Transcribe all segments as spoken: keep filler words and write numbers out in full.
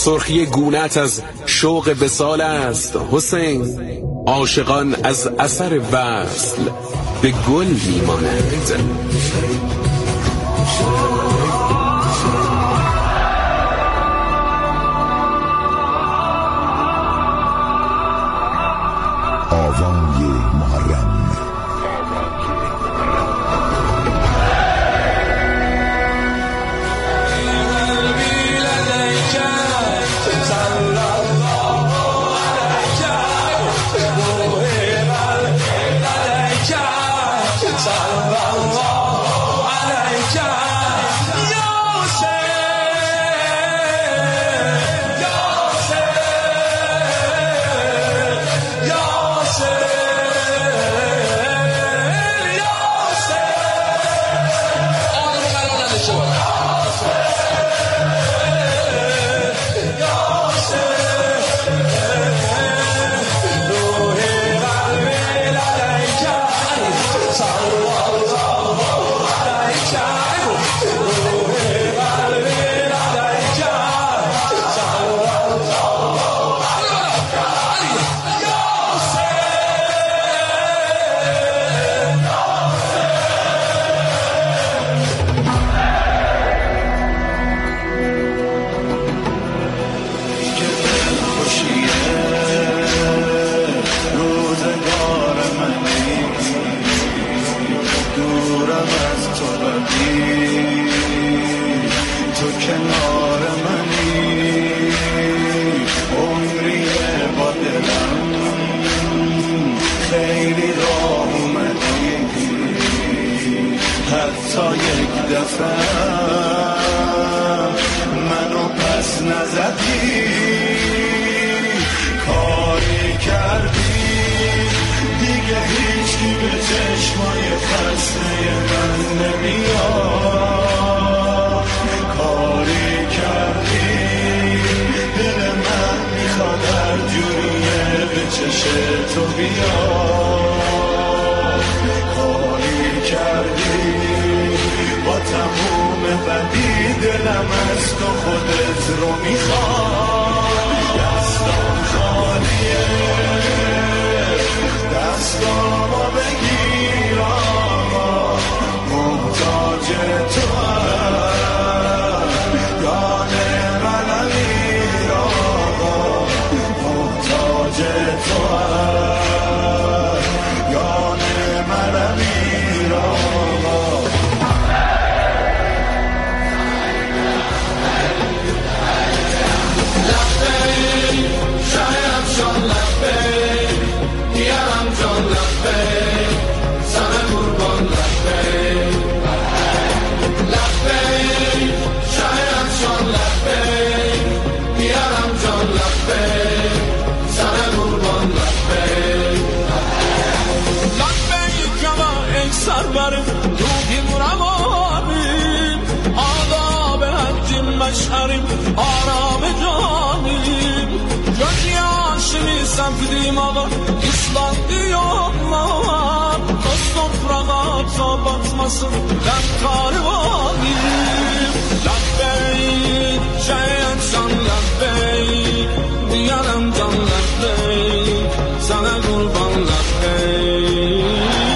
سرخی گونت از شوق وصال است حسین. عاشقان از اثر وصل به گل میمانند. آوای محرم. تا یک دفعه منو پس نزدی، کاری کردی دیگه هیچی به چشمای خسته من نمیاد، کاری کردی دل من میخواد هر جوریه به چشم تو بیاد، کاری کردی با تموم بدی دلم از تو خودت رو میخواد، دستام خالیه دستامو بگیر آقا، محتاج تو هم یانه منم این آقا، محتاج تو هم یانه منم این آقا. سربرم روحیم روانیم آداب حجیم مشعریم آرام جانیم جزی آشمی سفدیم آقا İslandiyim var Dost toprağa batmasın ben karvanıyım Labbeyk şayet can labbeyk diyarım can labbeyk sana kurban labbeyk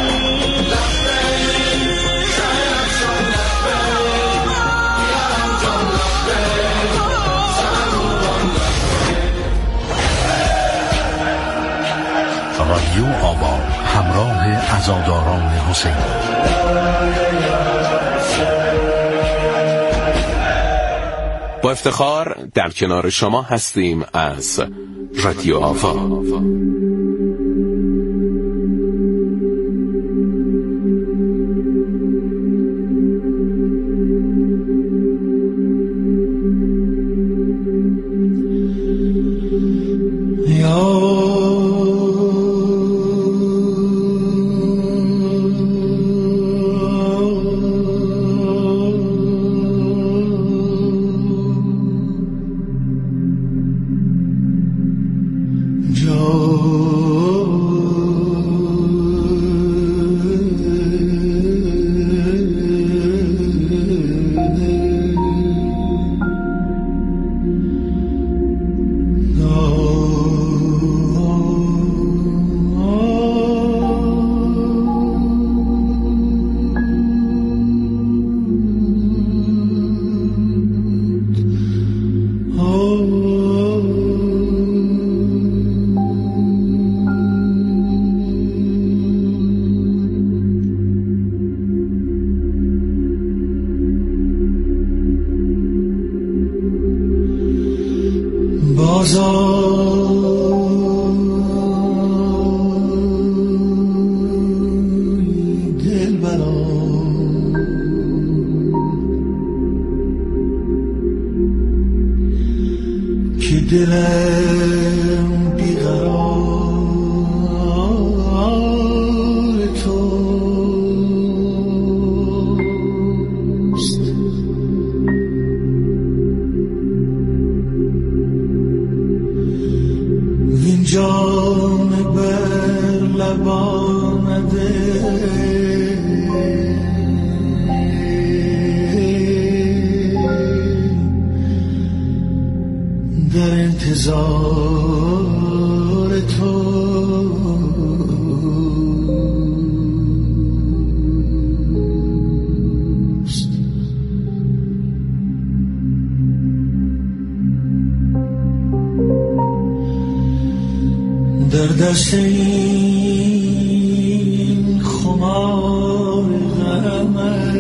رادیو آوا همراه عزاداران حسین. با افتخار در کنار شما هستیم از رادیو آوا. که دلم بیقرار توست. وین جام بر لب آمده در انتظار توست. در دست این خمار غمه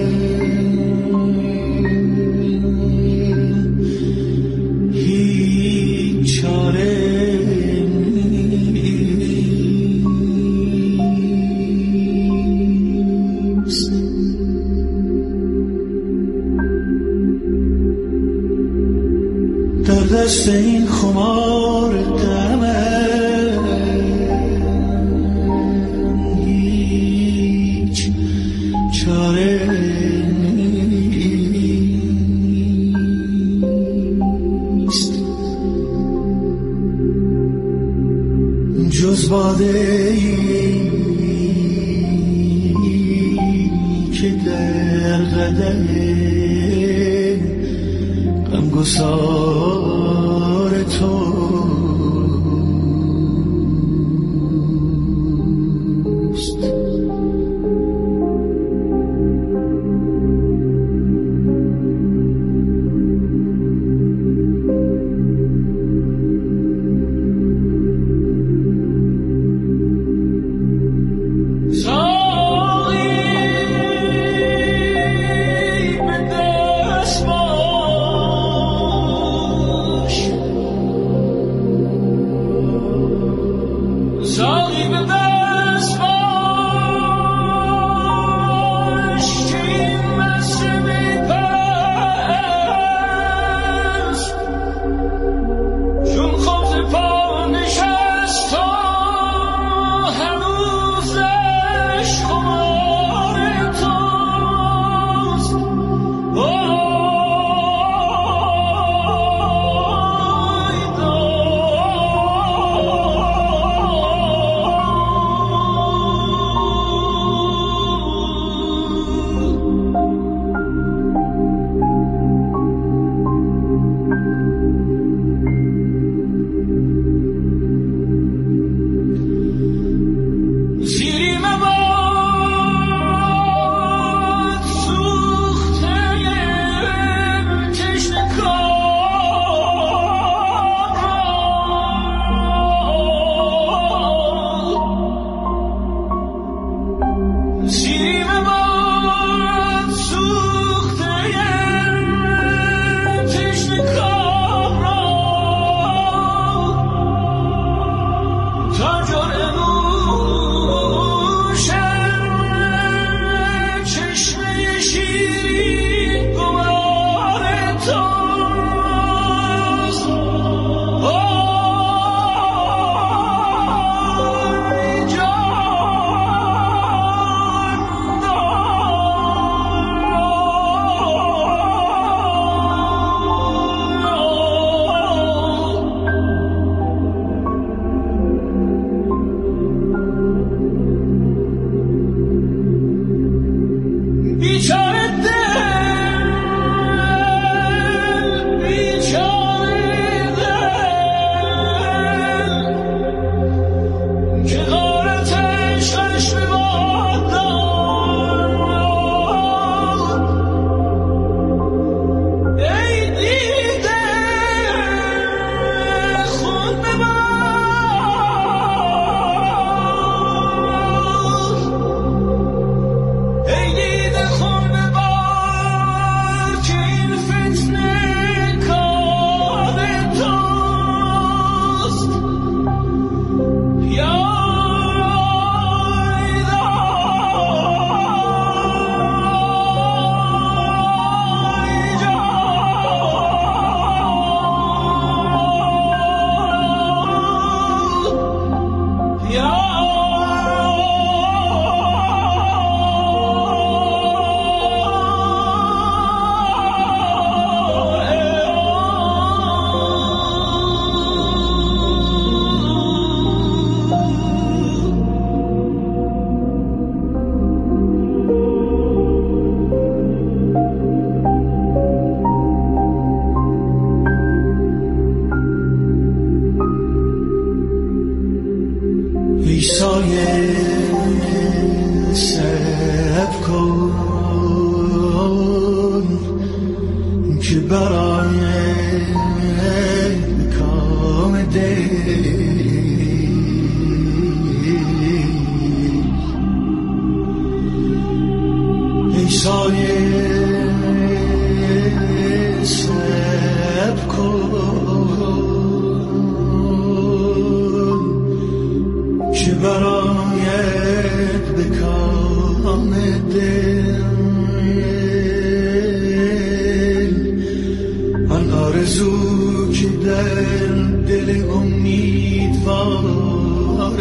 در دست این خمار غمه هیچ چاره نیست جز باده ای که در قدم غمگسار توست. ای سایه صبر کن که برای کام دل ای سایه صبر کن که برایت به کام دل آن آرزو که در دل امیدوار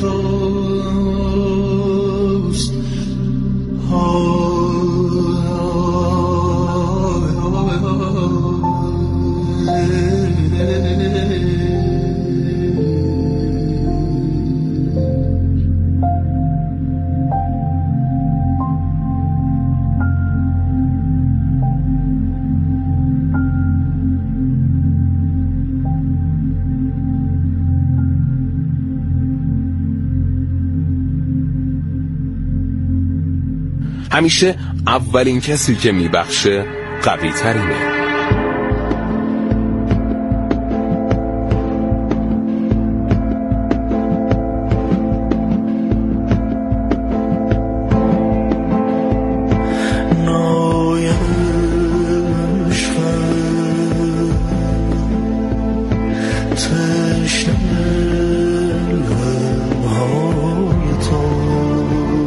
توست همیشه اولین کسی که میبخشه قوی ترینه.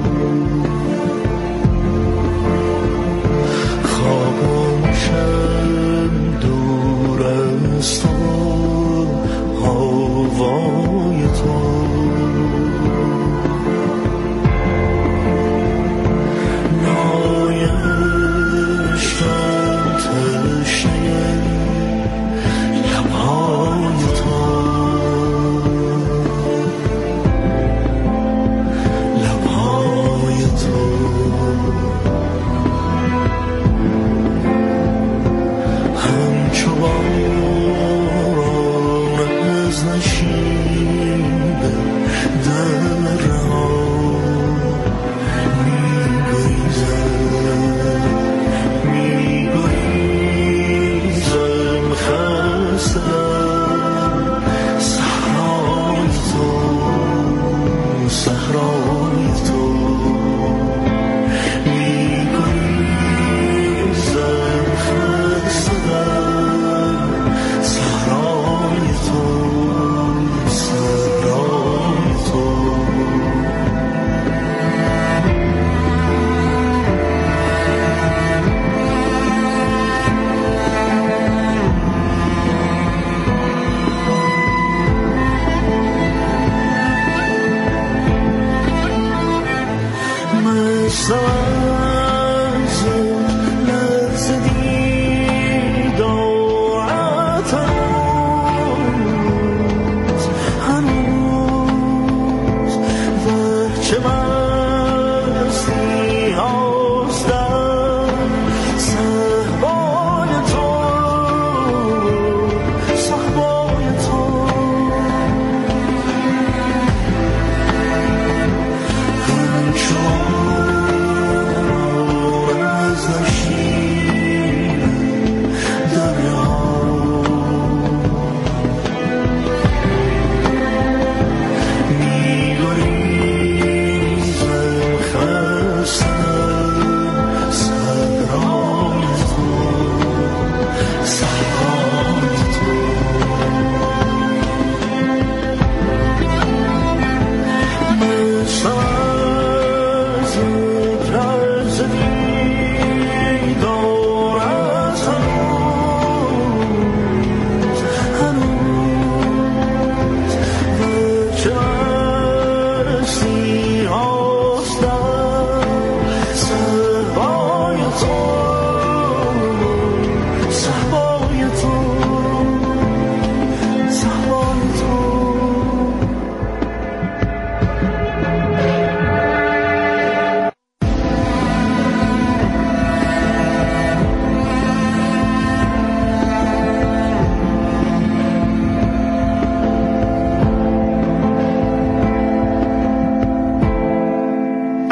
خوابم شد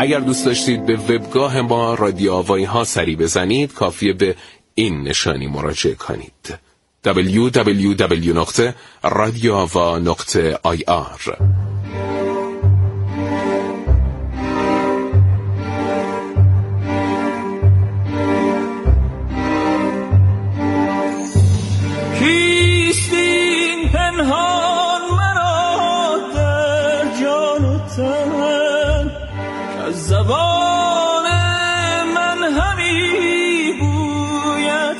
اگر دوست داشتید به وبگاه ما رادیو آوایی ها سری بزنید، کافیه به این نشانی مراجعه کنید: دبلیو دبلیو دبلیو نقطه رادیو آوا نقطه آی آر. زبان من همی گوید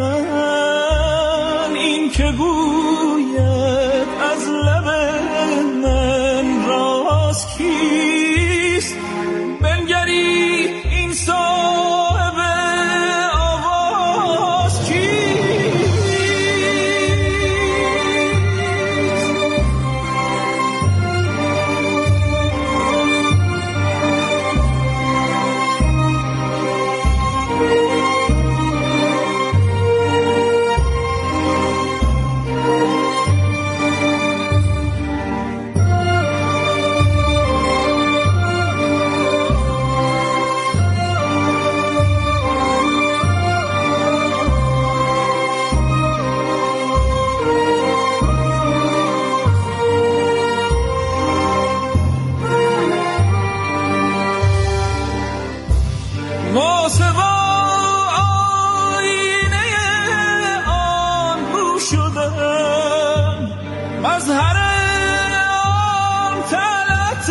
سخن، این که گوید از لب من راست کیست؟ بنگرید این صاحب آواز کیست؟ مظهر آن طلعت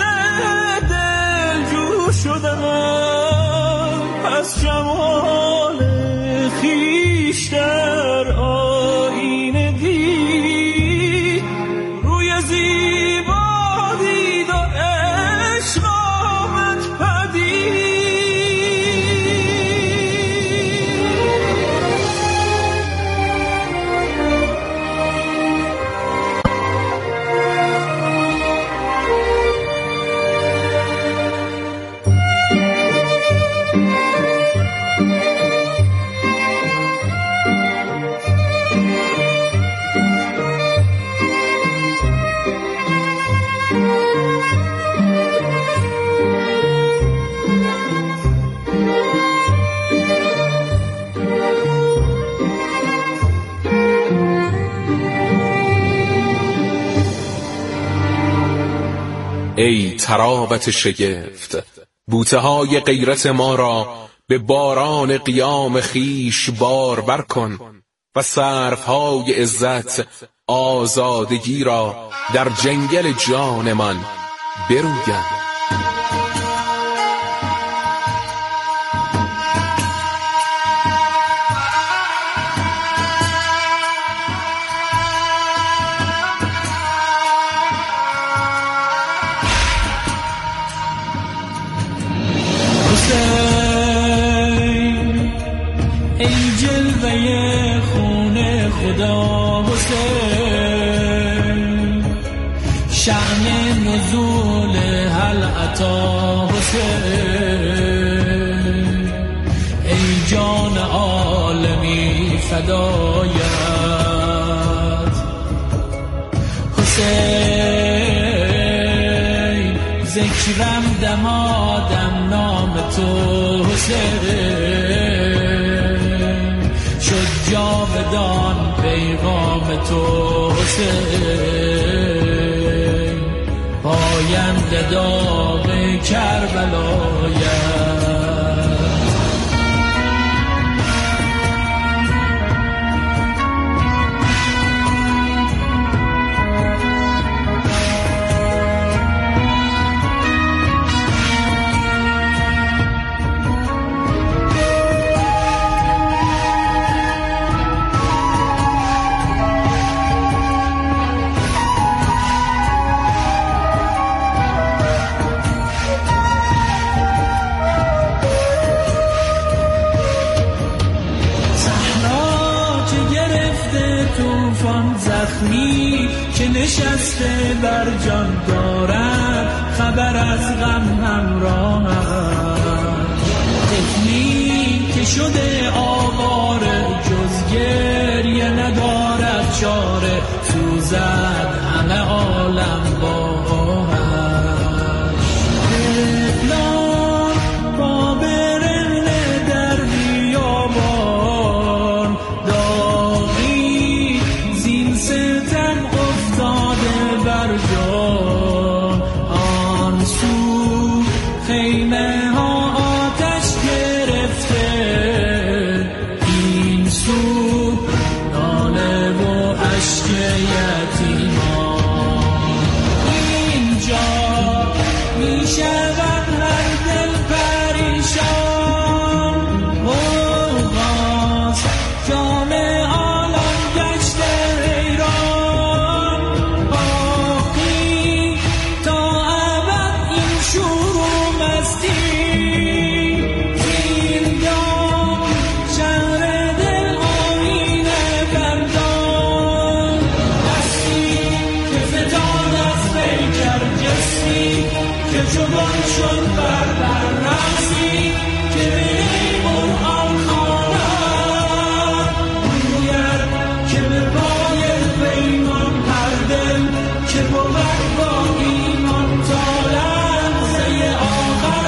دلجو شدم، پس جمال خویش در آینه دید، روی زیبا دید و عشق آمد پدید. ای تراوت شگفت، بوته های غیرت ما را به باران قیام خیش بارور کن و صرف های عزت آزادگی را در جنگل جان من برویم. ای جلوه خون خدا حسین، شأن نزول هل عطا حسین، ای جان عالمی فدایت حسین، ذکرم دمادم نام تو حسین، شد جاودان پیغام تو حسین، پاینده داغ کربلایت. طوفان زخمی که نشسته بر جان دارد، خبر از غم همراهد، طفلی که شده آواره جز گریه ندارد چاره، سوزد همه عالم با آهش. طفلان جبان شد بر بر رقصی که ای قرآن خوانم گوید که به پای پیمان هر دل که بود با ایمان تا لحظه آخر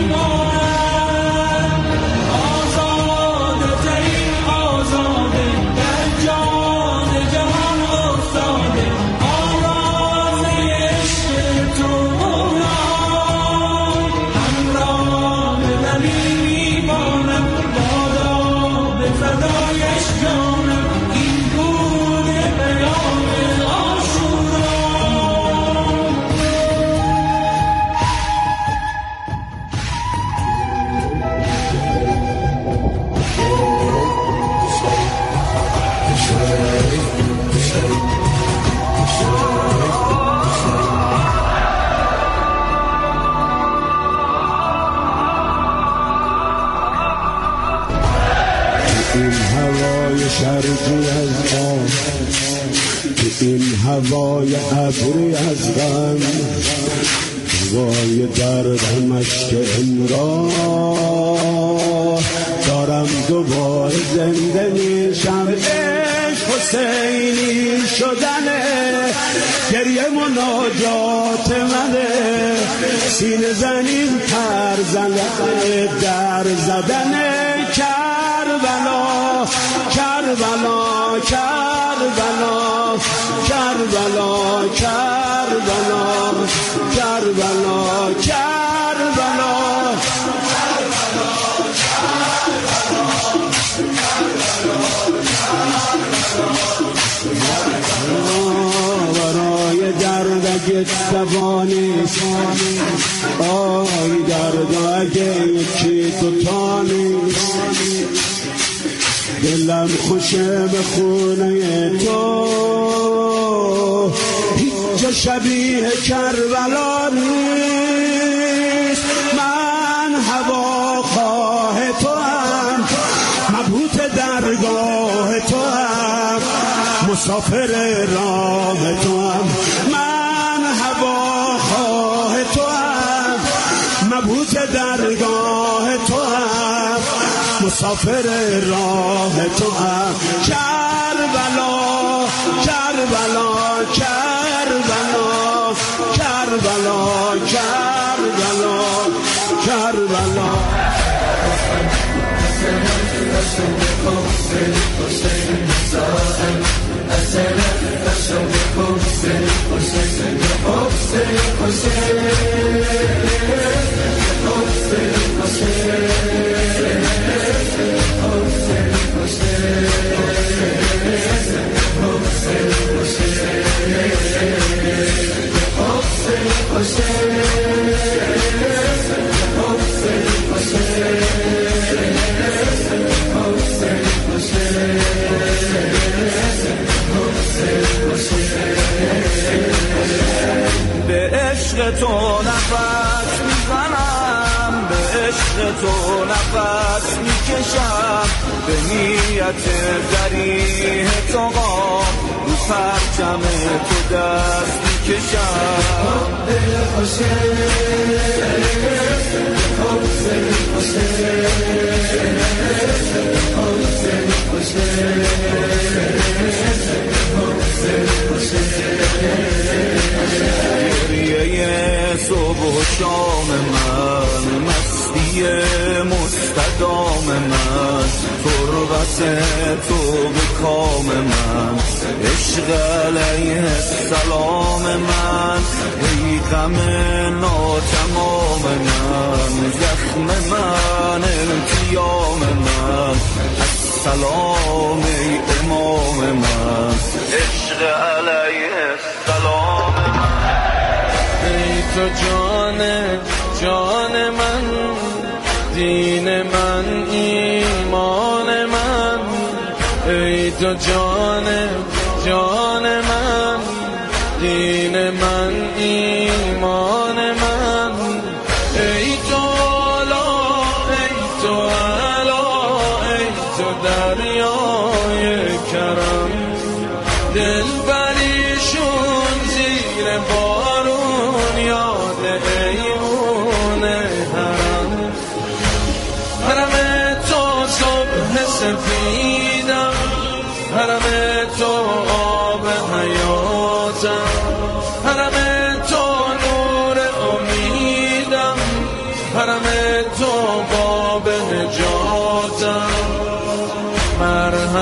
میماند آزاده ترین آزاده در جان جهان افتاده آوازه عشق تو مولای همراه به نبی میمانم بادا به فدایش جانم این گونه پیام عاشورا این هوای شرقی از آن که این هوای ابری از غم هوای درد مشک امراه دارم دوباره زنده میشم عشق حسینی شدنه گریه مناجات منه سینه زنین تر زنه در زدنه کربلا کربلا کربلا کربلا کربلا کربلا کربلا برای درد اگه دوانیست آی درد اگه یکی دوتا نیست دلم خوشه به خونه تو هیچ جا شبیه کربلا نیست من هوا خواه تو هم مبهوت درگاه تو هم مسافر راه تو هم من هوا خواه تو هم مبهوت درگاه تو هم مسافر راه تو هم کربلا کربلا کربلا کربلا کربلا کربلا به عشق تو نفس میزنم به عشق تو نفس میکشم به نیت جریح تو قام رو پرچم تو دست میکشم دل حسین حسین حسین گریه صبح و شام من مستی مستدام من تربت تو به کام من عشق علیه السلام من ای غم ناتمام من زخم من التیام من السلام ای امام من عشق علیه السلام من ای تو جان جان من دین من ایمان من ای تو جان جان من دین من ایمان من ای تو علا ای تو علا ای تو دریای کرم دل بریشون زیر بارون یاد ای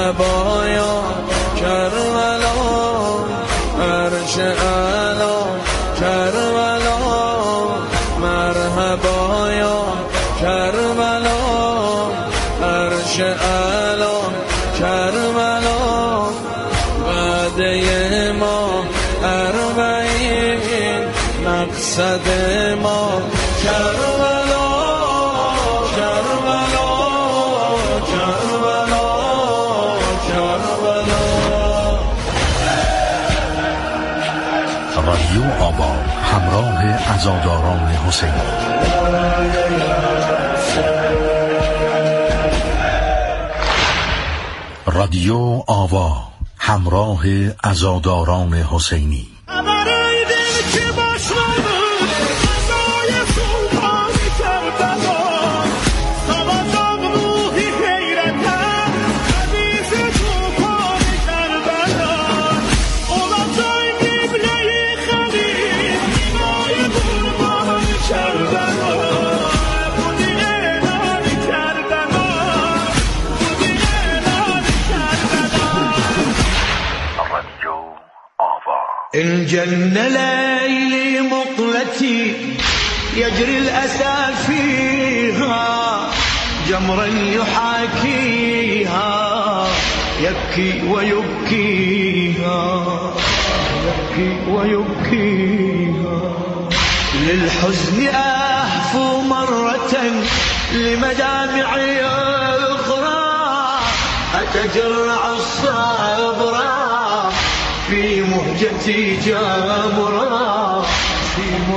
مرحبا یا کربلا عرش اعلا کربلا مرحبا یا کربلا عرش اعلا کربلا وعده ما اربعین مقصد ما کربلا کربلا کربلا کربلا. رادیو آوا همراه عزاداران حسین. رادیو آوا همراه عزاداران حسینی. إن جن ليلي مقلتي يجري الأسى فيها جمرا يحاكيها يبكي ويبكيها يبكي ويبكيها للحزن أهفو مرة لمدامعي أخرى أتجرع الصبر في مهجتي جامرة.